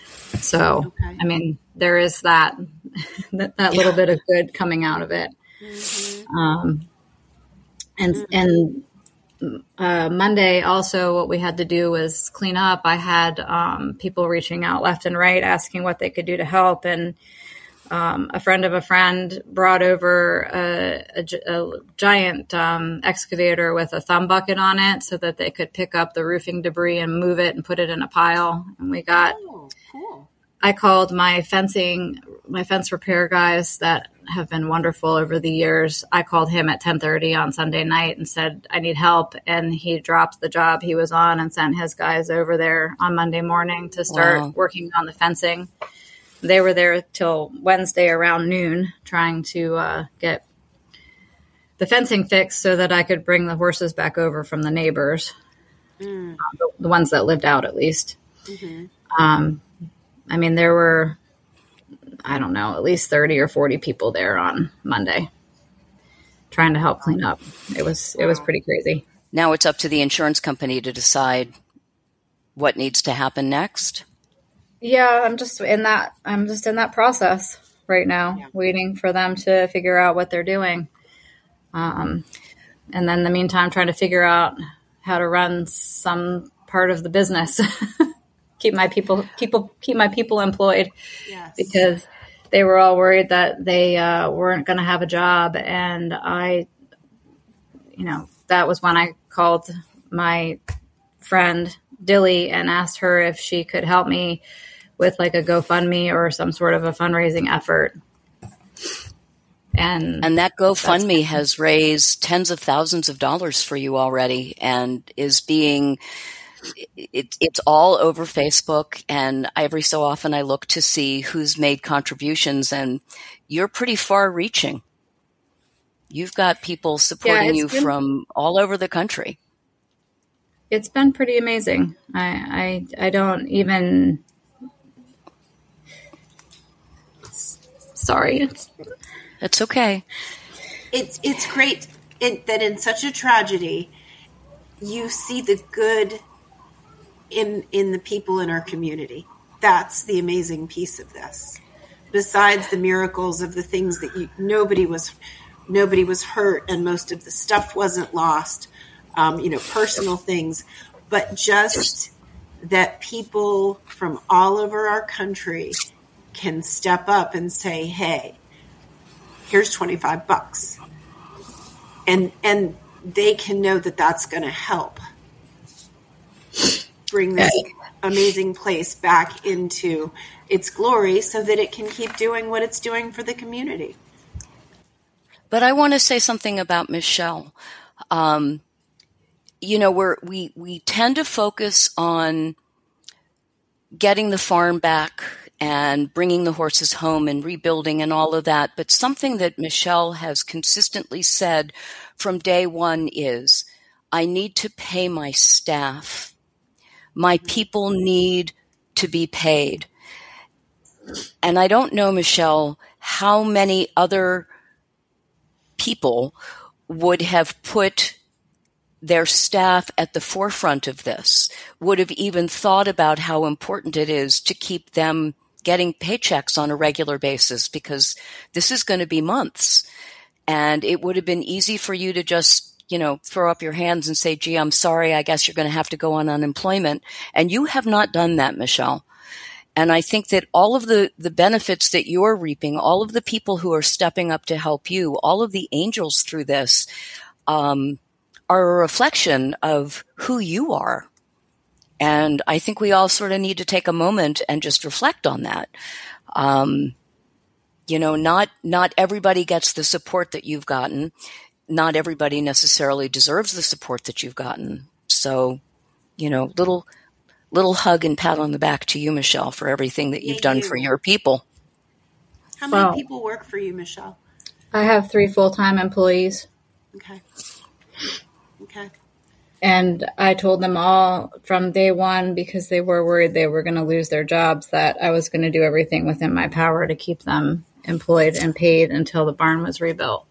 So, okay. I mean, there is that, that, that yeah. little bit of good coming out of it. Mm-hmm. Um, and, mm-hmm. and, Uh, Monday, also, what we had to do was clean up. I had um, people reaching out left and right, asking what they could do to help. And um, a friend of a friend brought over a, a, a giant um, excavator with a thumb bucket on it so that they could pick up the roofing debris and move it and put it in a pile. And we got, oh, cool. I called my fencing, my fence repair guys that have been wonderful over the years. I called him at ten thirty on Sunday night and said, I need help. And he dropped the job he was on and sent his guys over there on Monday morning to start wow. working on the fencing. They were there till Wednesday around noon trying to uh, get the fencing fixed so that I could bring the horses back over from the neighbors, mm. uh, the, the ones that lived out at least. Mm-hmm. Um, I mean, there were, I don't know, at least thirty or forty people there on Monday trying to help clean up. It was, it was pretty crazy. Now it's up to the insurance company to decide what needs to happen next. Yeah, I'm just in that, I'm just in that process. right now, Yeah. waiting for them to figure out what they're doing. Um, and then in the meantime, trying to figure out how to run some part of the business, keep my people, people, keep my people employed, Yes. because they were all worried that they uh, weren't going to have a job. And I, you know, that was when I called my friend Dilly and asked her if she could help me with like a GoFundMe or some sort of a fundraising effort. And And that GoFundMe has raised tens of thousands of dollars for you already, and is being, it, it's all over Facebook. And every so often I look to see who's made contributions, and you're pretty far reaching. You've got people supporting Yeah, you been, from all over the country. It's been pretty amazing. I, I, I don't even, sorry. It's, It's okay. It's it's great it, that in such a tragedy, you see the good in in the people in our community. That's the amazing piece of this. Besides the miracles of the things that you, nobody was nobody was hurt, and most of the stuff wasn't lost, um, you know, personal things, but just that people from all over our country can step up and say, "Hey, here's twenty-five bucks. And and they can know that that's going to help bring this amazing place back into its glory so that it can keep doing what it's doing for the community." But I want to say something about Michelle. Um, you know, we're, we, we tend to focus on getting the farm back and bringing the horses home and rebuilding and all of that. But something that Michelle has consistently said from day one is, I need to pay my staff. My people need to be paid. And I don't know, Michelle, how many other people would have put their staff at the forefront of this, would have even thought about how important it is to keep them getting paychecks on a regular basis, because this is going to be months. And it would have been easy for you to just, you know, throw up your hands and say, gee, I'm sorry, I guess you're going to have to go on unemployment. And you have not done that, Michelle. And I think that all of the, the benefits that you're reaping, all of the people who are stepping up to help you, all of the angels through this, um, are a reflection of who you are. And I think we all sort of need to take a moment and just reflect on that. Um, you know, not, not everybody gets the support that you've gotten. Not everybody necessarily deserves the support that you've gotten. So, you know, little, little hug and pat on the back to you, Michelle, for everything that you've Thank done you. for your people. How many Wow. people work for you, Michelle? I have three full-time employees. Okay. Okay. And I told them all from day one, because they were worried they were going to lose their jobs, that I was going to do everything within my power to keep them employed and paid until the barn was rebuilt.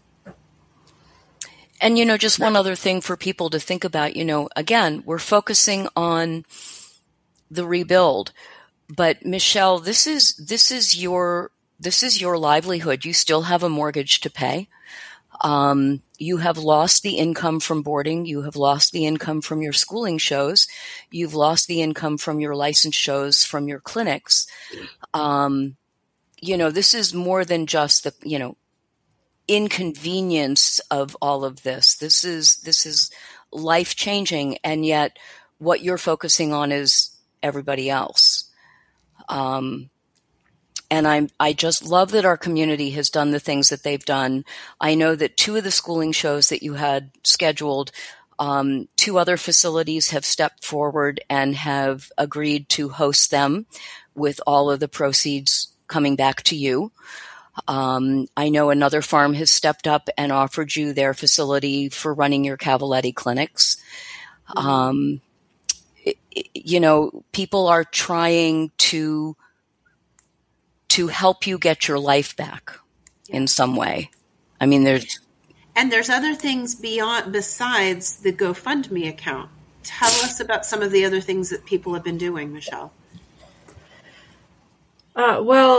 And, you know, just one other thing for people to think about, you know, again, we're focusing on the rebuild, but Michelle, this is, this is your, this is your livelihood. You still have a mortgage to pay. Um, you have lost the income from boarding. You have lost the income from your schooling shows. You've lost the income from your licensed shows, from your clinics. Um, you know, this is more than just the, you know, inconvenience of all of this. This is, this is life changing. And yet what you're focusing on is everybody else. Um, And I I just love that our community has done the things that they've done. I know that two of the schooling shows that you had scheduled, um, two other facilities have stepped forward and have agreed to host them with all of the proceeds coming back to you. Um, I know another farm has stepped up and offered you their facility for running your Cavaletti clinics. Mm-hmm. Um, it, it, you know, people are trying to to help you get your life back yeah. in some way. I mean, there's... And there's other things beyond, besides the GoFundMe account. Tell us about some of the other things that people have been doing, Michelle. Uh, well,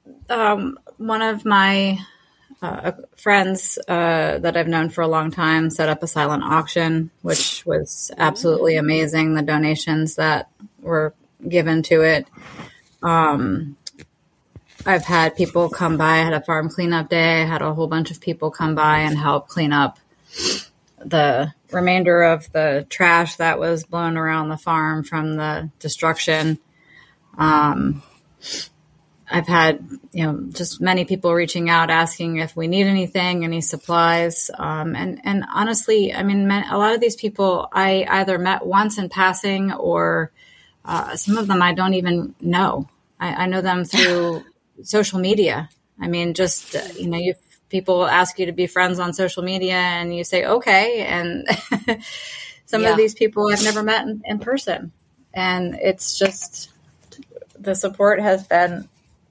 um, one of my uh, friends uh, that I've known for a long time set up a silent auction, which was absolutely amazing. The donations that were given to it. Um, I've had people come by. I had a farm cleanup day. I had a whole bunch of people come by and help clean up the remainder of the trash that was blown around the farm from the destruction. Um, I've had, you know, just many people reaching out, asking if we need anything, any supplies. Um, and, and honestly, I mean, a lot of these people I either met once in passing or uh, some of them I don't even know. I, I know them through social media. I mean, just, uh, you know, you people ask you to be friends on social media and you say, okay. And some yeah. of these people I've never met in, in person. And it's just, the support has been,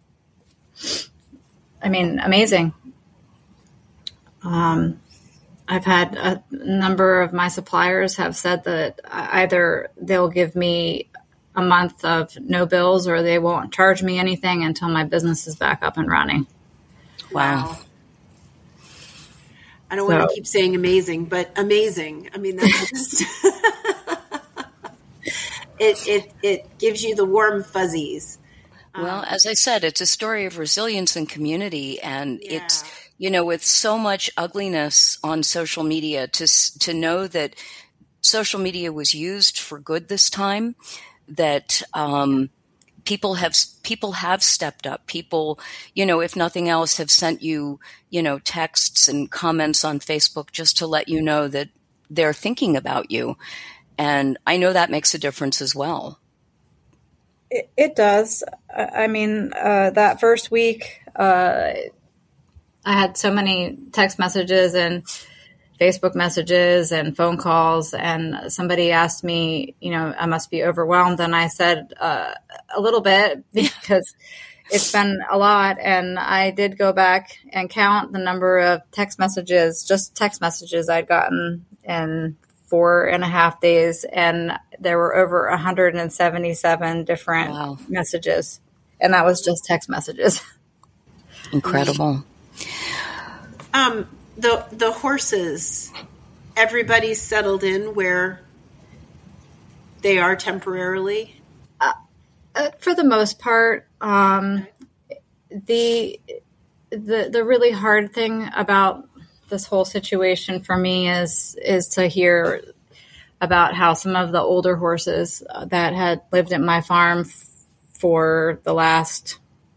I mean, amazing. Um, I've had a number of my suppliers have said that either they'll give me a month of no bills or they won't charge me anything until my business is back up and running. Wow. I don't So- want to keep saying amazing, but amazing. I mean, that's just, it, it, it gives you the warm fuzzies. Well, as I said, it's a story of resilience and community, and Yeah. it's, you know, with so much ugliness on social media, to s- to know that social media was used for good this time, that um, people have people have stepped up. People, you know, if nothing else, have sent you, you know, texts and comments on Facebook just to let you know that they're thinking about you, and I know that makes a difference as well. It, it does. I I mean, uh, that first week, uh, I had so many text messages and Facebook messages and phone calls, and somebody asked me, you know, I must be overwhelmed. And I said, uh, a little bit, because it's been a lot. And I did go back and count the number of text messages, just text messages I'd gotten in four and a half days. And there were over one hundred seventy-seven different Wow. messages. And that was just text messages. Incredible. Um, the, the horses, everybody's settled in where they are temporarily. Uh, for the most part, um, the the the really hard thing about this whole situation for me is is to hear about how some of the older horses uh, that had lived at my farm f- for the last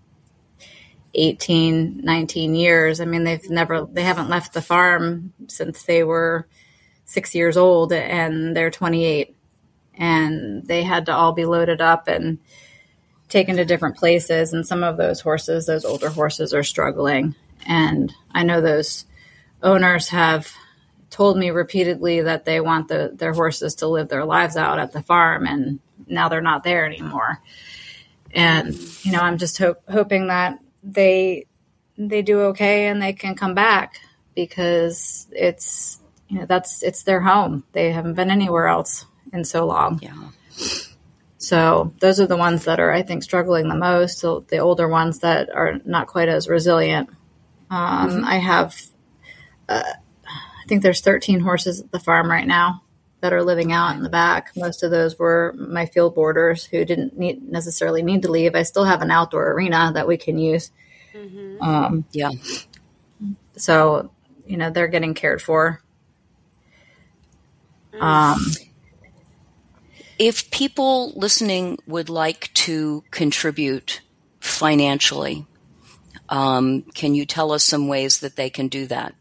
eighteen, nineteen years. I mean, they've never, they haven't left the farm since they were six years old, and they're twenty-eight, and they had to all be loaded up and taken to different places. And some of those horses, those older horses, are struggling. And I know those owners have told me repeatedly that they want the, their horses to live their lives out at the farm, and now they're not there anymore. And, you know, I'm just hope, hoping that they, they do okay and they can come back, because it's, you know, that's, it's their home. They haven't been anywhere else in so long. Yeah. So those are the ones that are, I think, struggling the most. So the older ones that are not quite as resilient. Um, mm-hmm. I have, uh, I think there's thirteen horses at the farm right now that are living out in the back. Most of those were my field boarders who didn't need, necessarily need to leave. I still have an outdoor arena that we can use. Mm-hmm. Um, Yeah. So, you know, they're getting cared for. Um, If people listening would like to contribute financially, um, can you tell us some ways that they can do that?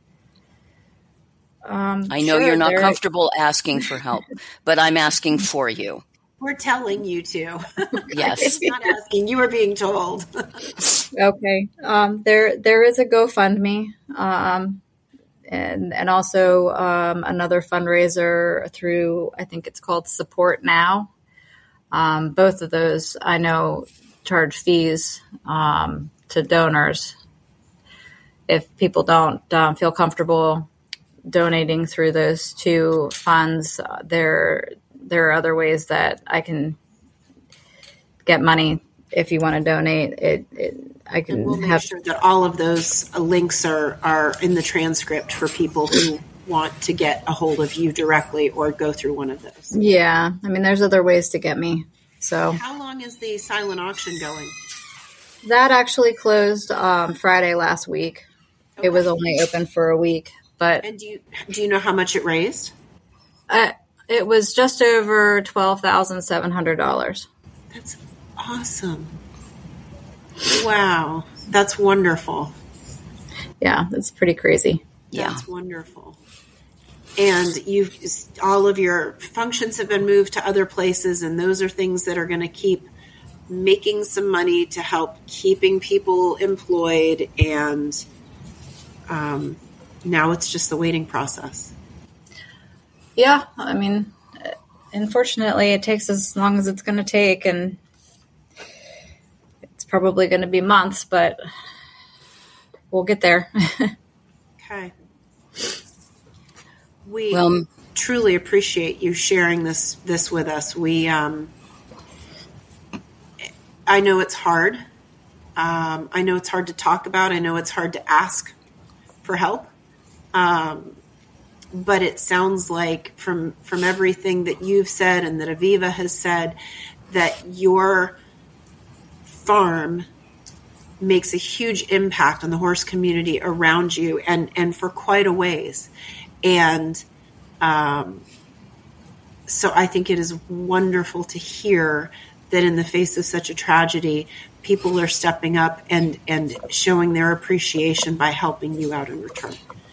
um, I know sure, you're not there- comfortable asking for help, but I'm asking for you. We're telling you to. Yes. It's not asking. You are being told. Okay. Um, there, there is a GoFundMe, um, and and also um, another fundraiser through, I think it's called Support Now. Um, both of those I know charge fees um, to donors. If people don't um, feel comfortable donating through those two funds, uh, there there are other ways that I can get money if you want to donate, it, it I can and we'll make have sure that all of those uh, links are, are in the transcript for people who want to get a hold of you directly or go through one of those. Yeah. I mean, there's other ways to get me. So how long is the silent auction going? That actually closed um, Friday last week. Okay. It was only open for a week, but and do you do you know how much it raised? Uh, it was just over twelve thousand seven hundred dollars. That's awesome! Wow, that's wonderful. Yeah, that's pretty crazy. Yeah, that's wonderful. And you've all of your functions have been moved to other places, and those are things that are going to keep making some money to help keeping people employed. And um, now it's just the waiting process. Yeah, I mean, unfortunately, it takes as long as it's going to take, and it's probably going to be months, but we'll get there. Okay. We well, truly appreciate you sharing this this with us. We, um, I know it's hard. Um, I know it's hard to talk about. I know it's hard to ask for help. Um, but it sounds like from from everything that you've said and that Aviva has said, that your farm makes a huge impact on the horse community around you, and, and for quite a ways. And um, so I think it is wonderful to hear that in the face of such a tragedy, people are stepping up and, and showing their appreciation by helping you out in return.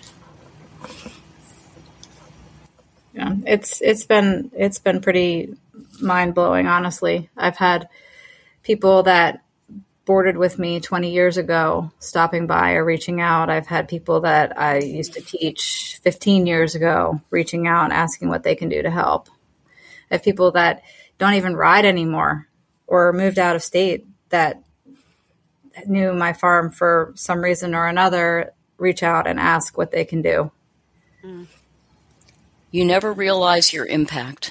Yeah, it's it's been it's been pretty mind-blowing, honestly. I've had people that boarded with me twenty years ago stopping by or reaching out. I've had people that I used to teach fifteen years ago reaching out and asking what they can do to help. I have people that don't even ride anymore or moved out of state that knew my farm for some reason or another, reach out and ask what they can do. Mm. You never realize your impact.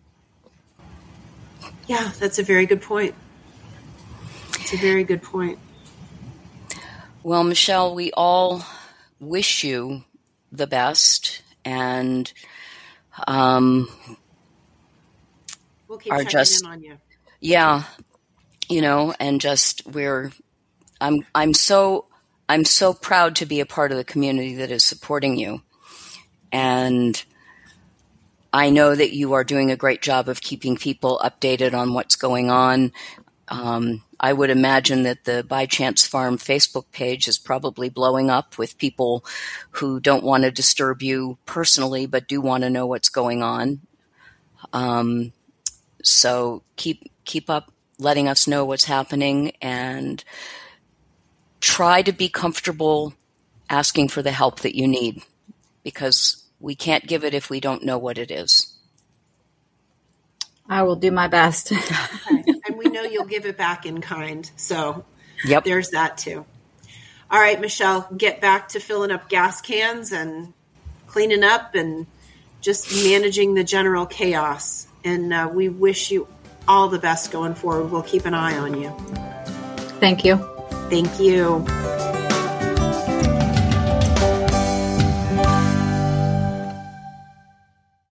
Yeah, that's a very good point. It's a very good point. Well, Michelle, we all wish you the best, and um, we'll keep are checking just, in on you. Yeah, you know, and just we're. I'm. I'm so. I'm so proud to be a part of the community that is supporting you, and I know that you are doing a great job of keeping people updated on what's going on. Um, I would imagine that the By Chance Farm Facebook page is probably blowing up with people who don't want to disturb you personally, but do want to know what's going on. Um, so keep keep up letting us know what's happening, and try to be comfortable asking for the help that you need, because we can't give it if we don't know what it is. I will do my best. Okay. And we know you'll give it back in kind. So yep. There's that too. All right, Michelle, get back to filling up gas cans and cleaning up and just managing the general chaos. And uh, we wish you all the best going forward. We'll keep an eye on you. Thank you. Thank you.